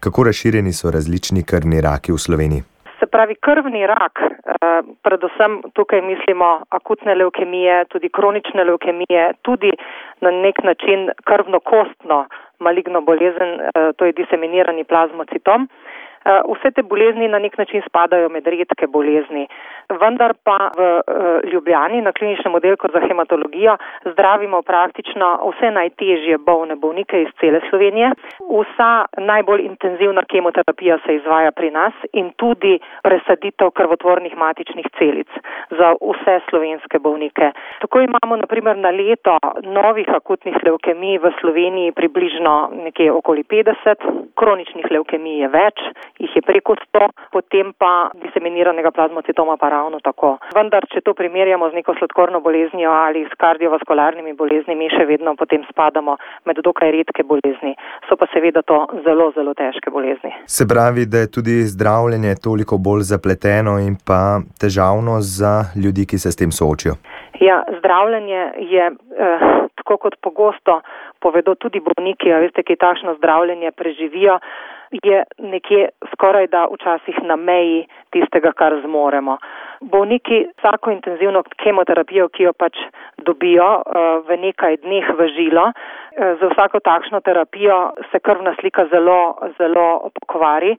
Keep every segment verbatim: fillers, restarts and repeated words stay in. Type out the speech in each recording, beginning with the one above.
Kako razširjeni so različni krvni raki v Sloveniji? Se pravi, krvni rak, predvsem tukaj mislimo akutne levkemije, tudi kronične levkemije, tudi na nek način krvno-kostno maligno bolezen, to je diseminirani plazmocitom. Vse te bolezni na nek način spadajo med redke bolezni, vendar pa v Ljubljani na kliničnem oddelku za hematologijo zdravimo praktično vse najtežje bolne bolnike iz cele Slovenije. Vsa najbolj intenzivna kemoterapija se izvaja pri nas in tudi presaditev krvotvornih matičnih celic za vse slovenske bolnike. Tako imamo na primer na leto novih akutnih levkemij v Sloveniji približno nekje okoli petdeset, kroničnih levkemij je več, jih je preko sto, potem pa diseminiranega plazmocitoma pa ravno tako. Vendar, če to primerjamo z neko sladkorno boleznijo ali s kardiovaskularnimi boleznimi, še vedno potem spadamo med dokaj redke bolezni. So pa seveda to zelo, zelo težke bolezni. Se pravi, da je tudi zdravljenje toliko bolj zapleteno in pa težavno za ljudi, ki se s tem soočijo? Ja, zdravljenje je, eh, tako kot pogosto povedo tudi bolniki, a veste, ki takšno zdravljenje preživijo, je nekje skoraj da včasih na meji tistega, kar zmoremo. Bolniki vsako intenzivno kemoterapijo, ki jo pač dobijo v nekaj dneh v žilo, za vsako takšno terapijo se krvna slika zelo, zelo pokvari,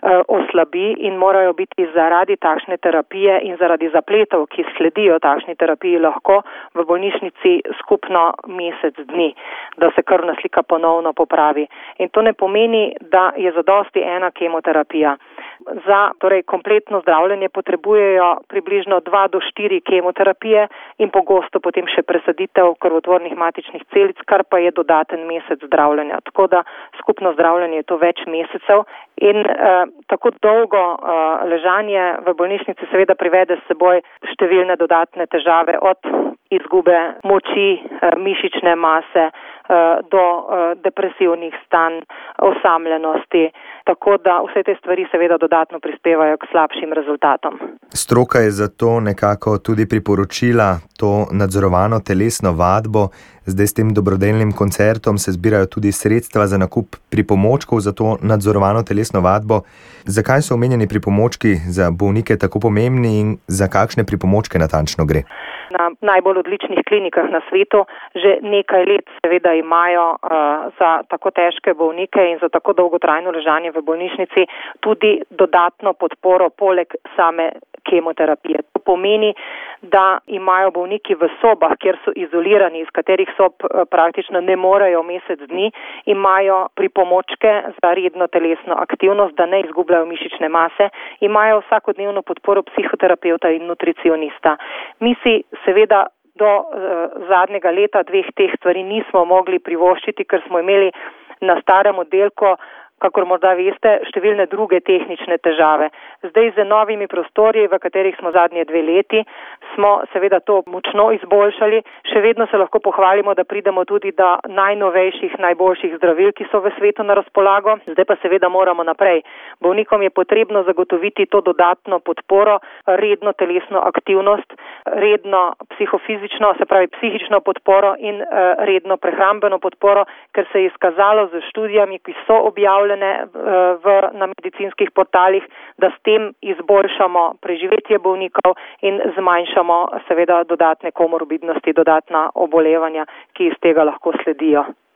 oslabi in morajo biti zaradi takšne terapije in zaradi zapletov, ki sledijo takšni terapiji, lahko v bolnišnici skupno mesec dni, da se krvna slika ponovno popravi. In to ne pomeni, da je zadosti ena kemoterapija. Za torej kompletno zdravljenje potrebujejo približno dva do štiri kemoterapije in pogosto potem še presaditev krvotvornih matičnih celic, kar pa je dodaten mesec zdravljenja. Tako da skupno zdravljenje je to več mesecev in eh, tako dolgo eh, ležanje v bolnišnici seveda privede s seboj številne dodatne težave od izgube moči, eh, mišične mase, do depresivnih stanj, osamljenosti, tako da vse te stvari seveda dodatno prispevajo k slabšim rezultatom. Stroka je zato nekako tudi priporočila to nadzorovano telesno vadbo. Zdaj s tem dobrodelnim koncertom se zbirajo tudi sredstva za nakup pripomočkov za to nadzorovano telesno vadbo. Zakaj so omenjeni pripomočki za bolnike tako pomembni in za kakšne pripomočke natančno gre? Na najbolj odličnih klinikah na svetu že nekaj let seveda imajo uh, za tako težke bolnike in za tako dolgotrajno ležanje v bolnišnici tudi dodatno podporo poleg same kemoterapije. To pomeni, da imajo bolniki v sobah, kjer so izolirani, iz katerih sob praktično ne morejo mesec dni, imajo pripomočke za redno telesno aktivnost, da ne izgubljajo mišične mase, imajo vsakodnevno podporo psihoterapevta in nutricionista. Mi si seveda do uh, zadnjega leta dveh teh stvari nismo mogli privoščiti, ker smo imeli na starem oddelku, kakor morda veste, številne druge tehnične težave. Zdaj z novimi prostori, v katerih smo zadnje dve leti, smo seveda to močno izboljšali. Še vedno se lahko pohvalimo, da pridemo tudi do najnovejših, najboljših zdravil, ki so v svetu na razpolago. Zdaj pa seveda moramo naprej. Bolnikom je potrebno zagotoviti to dodatno podporo, redno telesno aktivnost, redno psihofizično, se pravi psihično podporo in uh, redno prehrambeno podporo, ker se je izkazalo z študijami, ki so objavljene v, na medicinskih portalih, da s tem izboljšamo preživetje bolnikov in zmanjšamo seveda dodatne komorbidnosti, dodatna obolevanja, ki iz tega lahko sledijo.